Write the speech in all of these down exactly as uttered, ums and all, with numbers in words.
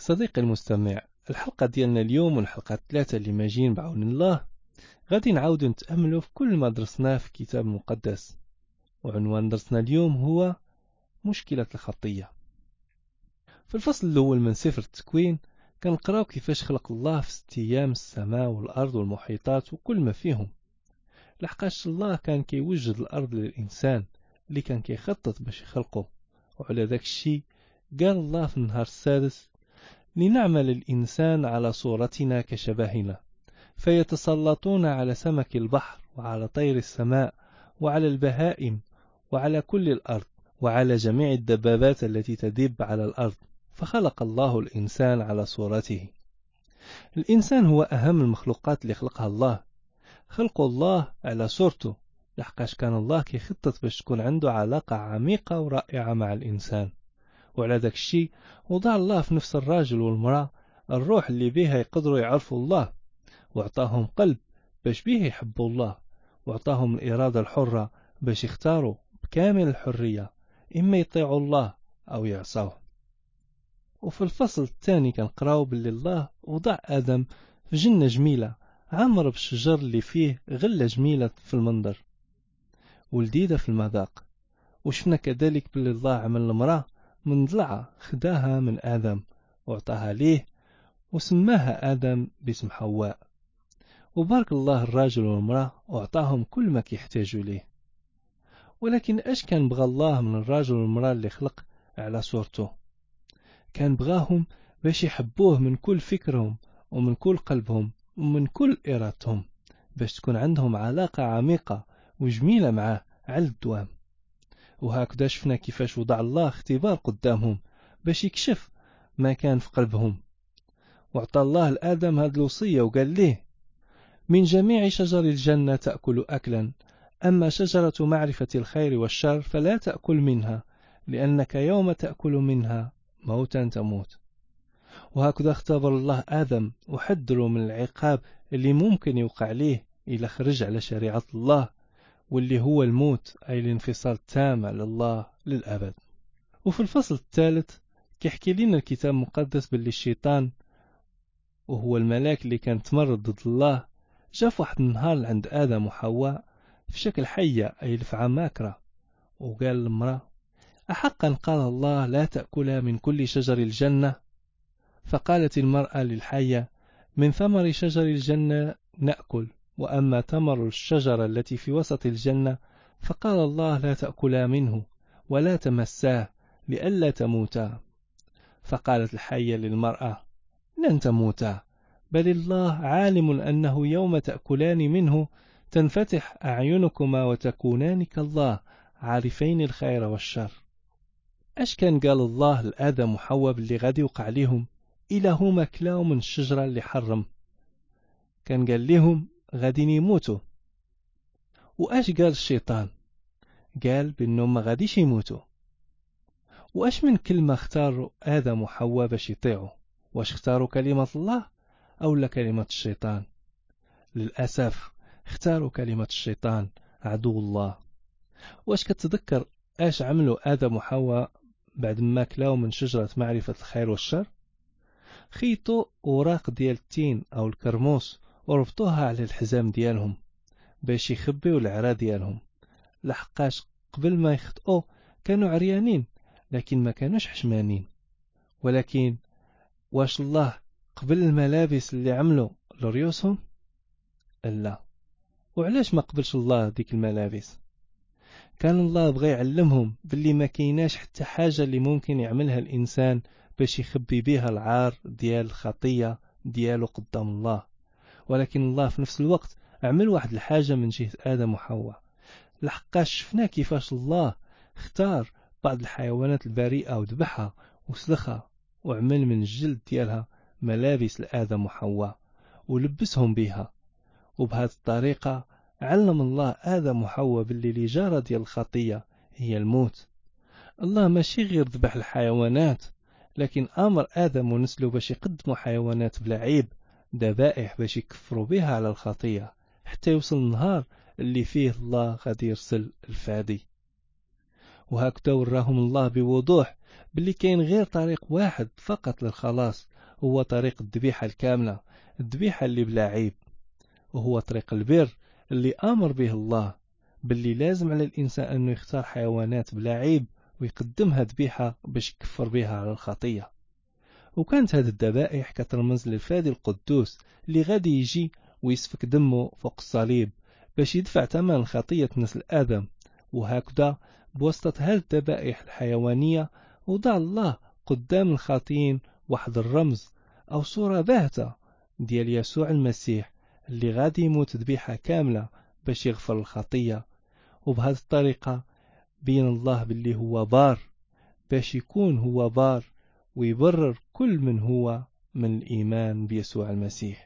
صديقي المستمع، الحلقة ديالنا اليوم والحلقة الثلاثة اللي ماجين بعون الله غادي نعاودو نتأملوا في كل ما درسناه في كتاب مقدس. وعنوان درسنا اليوم هو مشكلة الخطية. في الفصل الأول من سفر التكوين كنقراو كيفاش خلق الله في ست أيام السماء والأرض والمحيطات وكل ما فيهم، لحقاش الله كان كيوجد الأرض للإنسان اللي كان كيخطط باش يخلقه. وعلى ذاك الشيء قال الله في النهار السادس: لنعمل الإنسان على صورتنا كشبهنا، فيتسلطون على سمك البحر وعلى طير السماء وعلى البهائم وعلى كل الأرض وعلى جميع الدبابات التي تدب على الأرض. فخلق الله الإنسان على صورته. الإنسان هو أهم المخلوقات اللي خلقها الله. خلق الله على صورته، لحقاش كان الله كيخطط باش تكون عنده علاقة عميقة ورائعة مع الإنسان. وعلى ذاك الشيء وضع الله في نفس الراجل والمرأة الروح اللي بيها يقدروا يعرفوا الله، واعطاهم قلب باش بيه يحبوا الله، واعطاهم الإرادة الحرة باش يختاروا بكامل الحرية إما يطيعوا الله أو يعصوه. وفي الفصل الثاني كنقراو باللي الله وضع آدم في جنة جميلة عامرة بالشجر اللي فيه غلة جميلة في المنظر ولذيذة في المذاق. وشفنا كذلك باللي الله عمل المرأة من ضلعة خداها من آدم وعطاها ليه وسماها آدم باسم حواء. وبارك الله الراجل والمرأة وعطاهم كل ما كيحتاجوا ليه. ولكن اش كان بغى الله من الراجل والمرأة اللي خلق على صورته؟ كان بغاهم باش يحبوه من كل فكرهم ومن كل قلبهم ومن كل إرادتهم، باش تكون عندهم علاقة عميقة وجميلة معه على الدوام. وهكذا شفنا كيفاش وضع الله اختبار قدامهم باش يكشف ما كان في قلبهم. وعطى الله لآدم هذه الوصية وقال ليه: من جميع شجر الجنة تأكل أكلا، أما شجرة معرفة الخير والشر فلا تأكل منها، لأنك يوم تأكل منها موتا تموت. وهكذا اختبر الله آدم وحذره من العقاب اللي ممكن يوقع ليه إلى خرج على شريعة الله، واللي هو الموت، أي الانفصال التام على الله للأبد. وفي الفصل الثالث كيحكي لنا الكتاب المقدس باللي الشيطان، وهو الملاك اللي كان تمرد ضد الله، جاء في واحد النهار لعند آدم وحواء في شكل حية أي لفعة ماكرة، وقال للمرأة: أحقا قال الله لا تأكلا من كل شجر الجنة؟ فقالت المرأة للحية: من ثمر شجر الجنة نأكل، وأما ثمر الشجرة التي في وسط الجنة فقال الله لا تأكلا منه ولا تمساه لئلا تموتا. فقالت الحية للمرأة: لن تموتا، بل الله عالم أنه يوم تأكلان منه تنفتح أعينكما وتكونان كالله عارفين الخير والشر. أش كان قال الله لآدم وحواء باللي غادي يوقع لهم إلى هما كلاو من الشجرة اللي حرم؟ كان قال لهم غادي يموتوا. وأش قال الشيطان؟ قال بأنهم ما غاديش يموتوا. وأش من كلمة اختاروا آدم وحواء باش يطيعوا؟ واش اختاروا كلمة الله أو لا كلمة الشيطان؟ للأسف اختاروا كلمة الشيطان عدو الله. واش كتذكر اش عملوا آدم وحواء بعد ما كلاو من شجرة معرفة الخير والشر؟ خيطوا أوراق ديال التين أو الكرموس وربطوها على الحزام ديالهم باش يخبيوا العرا ديالهم، لحقاش قبل ما يخطئوا كانوا عريانين لكن ما كانوش حشمانين. ولكن واش الله قبل الملابس اللي عملوا لريوسهم؟ لا. وعلاش ما قبلش الله ديك الملابس؟ كان الله بغى يعلمهم باللي ما كايناش حتى حاجة اللي ممكن يعملها الإنسان باش يخبي بها العار ديال الخطية ديالو قدام الله. ولكن الله في نفس الوقت عمل واحد الحاجة من جهة آدم وحواء، لحقاش شفنا كيفاش الله اختار بعض الحيوانات البريئة وذبحها وسلخها وعمل من الجلد ديالها ملابس لآدم وحواء ولبسهم بها. وبهذه الطريقة علم الله آدم وحواء باللي الإجارة ديال الخطية هي الموت. الله ماشي غير ذبح الحيوانات، لكن أمر آدم ونسله باش يقدموا حيوانات بلا عيب، ذبائح باش يكفروا بها على الخطية، حتى يوصل النهار اللي فيه الله غادي يرسل الفادي. وهكذا وراهم الله بوضوح باللي كاين غير طريق واحد فقط للخلاص، هو طريق الذبيحة الكاملة، الذبيحة اللي بلا عيب، وهو طريق البر اللي أمر به الله باللي لازم على الإنسان أنه يختار حيوانات بلا عيب ويقدمها ذبيحة باش يكفر بها على الخطية. وكانت هذه الذبائح كترمز للفادي القدوس اللي غادي يجي ويسفك دمه فوق الصليب باش يدفع ثمن خطية نسل آدم. وهكذا بواسطة هذه الذبائح الحيوانية وضع الله قدام الخاطئين واحد الرمز أو صورة باهتة ديال يسوع المسيح اللي غادي يموت ذبيحة كاملة باش يغفر الخطية. وبهذه الطريقة بين الله باللي هو بار باش يكون هو بار ويبرر كل من هو من الإيمان بيسوع المسيح.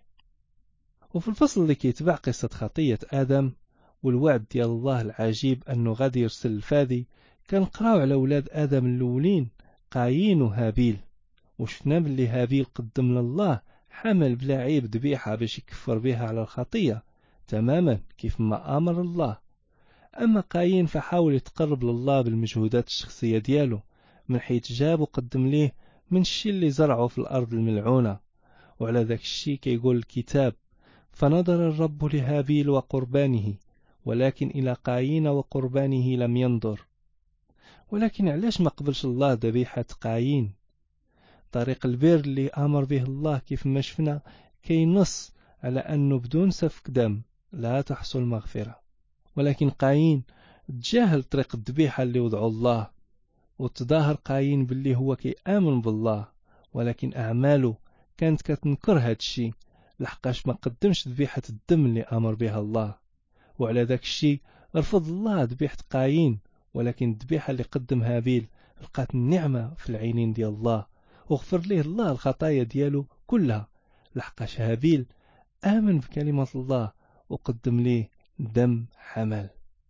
وفي الفصل اللي كيتبع قصة خطية آدم والوعد ديال الله العجيب أنه غادي يرسل الفادي، كنقراو على أولاد آدم الأولين قايين وهابيل، وشفنا باللي هابيل قدم لله حمل بلا عيب ذبيحة باش يكفر بها على الخطية تماما كيف ما أمر الله. أما قايين فحاول يتقرب لله بالمجهودات الشخصية ديالو، من حيث جاب وقدم ليه من الشيء اللي زرعه في الأرض الملعونة. وعلى ذاك الشيء كيقول الكتاب: فنظر الرب لهابيل وقربانه ولكن إلى قايين وقربانه لم ينظر. ولكن علاش ما قبلش الله ذبيحة قايين؟ طريق البر اللي أمر به الله كيف ما شفنا كينص على أنه بدون سفك دم لا تحصل مغفرة. ولكن قايين تجاهل طريق الذبيحة اللي وضعه الله، وتظاهر قايين باللي هو كيآمن بالله، ولكن أعماله كانت كتنكر هاد الشيء لحقاش ما قدمش ذبيحة الدم اللي أمر بها الله. وعلى ذاك الشيء رفض الله ذبيحة قايين، ولكن الذبيحة اللي قدم هابيل لقات النعمة في العينين ديال الله وغفر ليه الله الخطايا ديالو كلها لحقاش هابيل آمن بكلمة الله وقدم ليه دم حمل.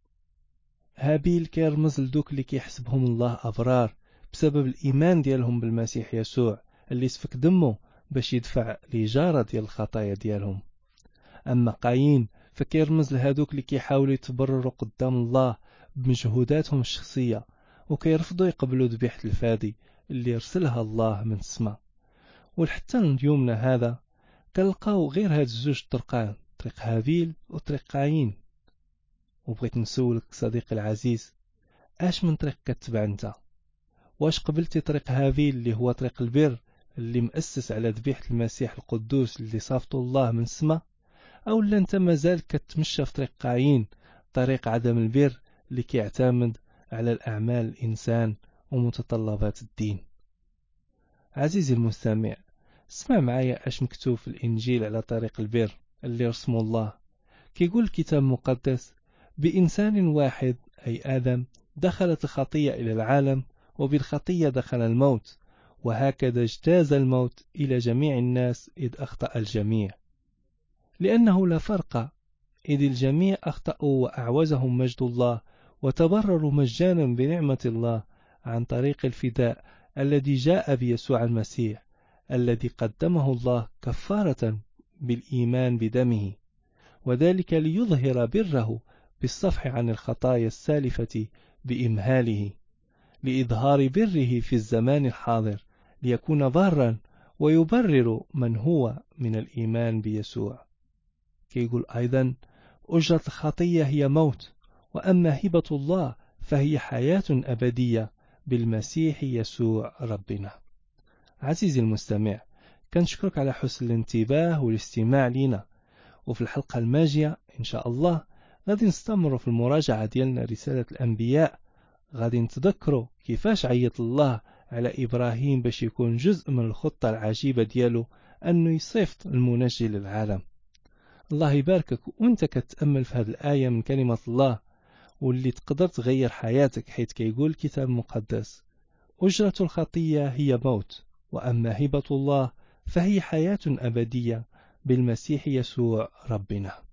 هابيل كيرمز لدوك اللي كيحسبهم الله أبرار بسبب الإيمان ديالهم بالمسيح يسوع اللي سفك دمه باش يدفع لجارة ديال الخطايا ديالهم. أما قايين فكيرمز لهادوك اللي كيحاولوا يتبرروا قدام الله بمجهوداتهم الشخصية وكيرفضوا يقبلوا ذبيحة الفادي اللي يرسلها الله من السماء. ولحتى اليومنا هذا كنلقاو غير هاد الزوج طرقان، طريق هابيل وطريق قايين. وبغيت نسولك صديقي العزيز، اش من طريق كتبع انت؟ واش قبلتي طريق هابيل اللي هو طريق البر اللي مؤسس على ذبيحة المسيح القدوس اللي صافته الله من السماء، او لا انت مازال كتمشى في طريق قايين، طريق عدم البر اللي كيعتمد على الاعمال الانسان ومتطلبات الدين؟ عزيزي المستمع، اسمع معايا اش مكتوب في الانجيل على طريق البر اللي رسمه الله. كيقول الكتاب المقدس: بإنسان واحد أي آدم دخلت الخطية إلى العالم، وبالخطية دخل الموت، وهكذا اجتاز الموت إلى جميع الناس إذ أخطأ الجميع. لأنه لا فرق، إذ الجميع أخطأوا وأعوزهم مجد الله، وتبرروا مجانا بنعمة الله عن طريق الفداء الذي جاء بيسوع المسيح، الذي قدمه الله كفارة بالإيمان بدمه، وذلك ليظهر بره بالصفح عن الخطايا السالفة بإمهاله، لإظهار بره في الزمان الحاضر، ليكون بارا ويبرر من هو من الإيمان بيسوع. كيقول أيضا: أجرة الخطية هي موت، وأما هبة الله فهي حياة أبدية بالمسيح يسوع ربنا. عزيزي المستمع، كنشكرك على حسن الانتباه والاستماع لنا، وفي الحلقة الماجية إن شاء الله غادي نستمر في المراجعة ديالنا رسالة الأنبياء. غادي نتذكروا كيفاش عيط الله على إبراهيم باش يكون جزء من الخطة العجيبة ديالو أنه يصيفط المنجي للعالم. الله يباركك وانت كتأمل في هذه الآية من كلمة الله، واللي تقدر تغير حياتك، حيث كيقول الكتاب المقدس: أجرة الخطية هي موت، وأما هبة الله فهي حياة أبدية بالمسيح يسوع ربنا.